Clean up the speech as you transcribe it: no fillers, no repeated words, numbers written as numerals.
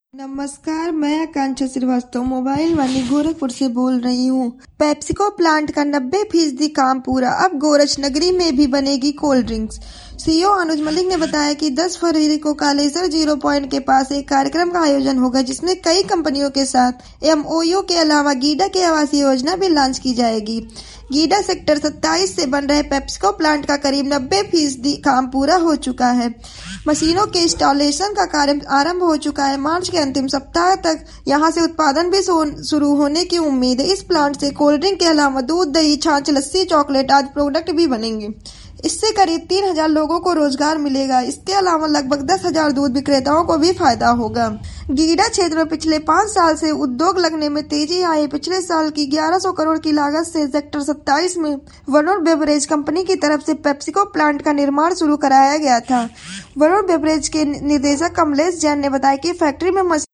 नमस्कार, मैं आकांक्षा श्रीवास्तव मोबाइल वाली गोरखपुर से बोल रही हूँ। पेप्सिको प्लांट का 90% काम पूरा, अब गोरच नगरी में भी बनेगी cold drinks. CEO Anuj Malik ने बताया कि 10 फरवरी को कालेसर जीरो पॉइंट के पास एक कार्यक्रम का आयोजन होगा, जिसमें कई कंपनियों के साथ एमओयू के अलावा गीडा की आवासीय योजना भी लॉन्च की जाएगी। गीडा सेक्टर 27 से बन रहे पेप्सिको प्लांट का करीब 90% काम पूरा हो चुका है। मशीनों के इंस्टॉलेशन का कार्य आरंभ हो चुका है। मार्च के अंतिम सप्ताह तक यहां से उत्पादन भी शुरू होने की उम्मीद है। इस प्लांट से कोल्ड ड्रिंक के अलावा दूध, दही, छाछ, लस्सी, चॉकलेट आदि प्रोडक्ट भी बनेंगे। इससे करीब 3000 लोगों को रोजगार मिलेगा। इसके अलावा लगभग 10,000 दूध विक्रेताओं को भी फायदा होगा। गीडा क्षेत्र में पिछले 5 साल से उद्योग लगने में तेजी आई। पिछले साल की 1100 करोड़ की लागत से सेक्टर 27 में वरुण बेवरेज कंपनी की तरफ से पेप्सिको प्लांट का निर्माण शुरू कराया गया था। वरुण बेवरेज के निदेशक कमलेश जैन ने बताया कि फैक्ट्री में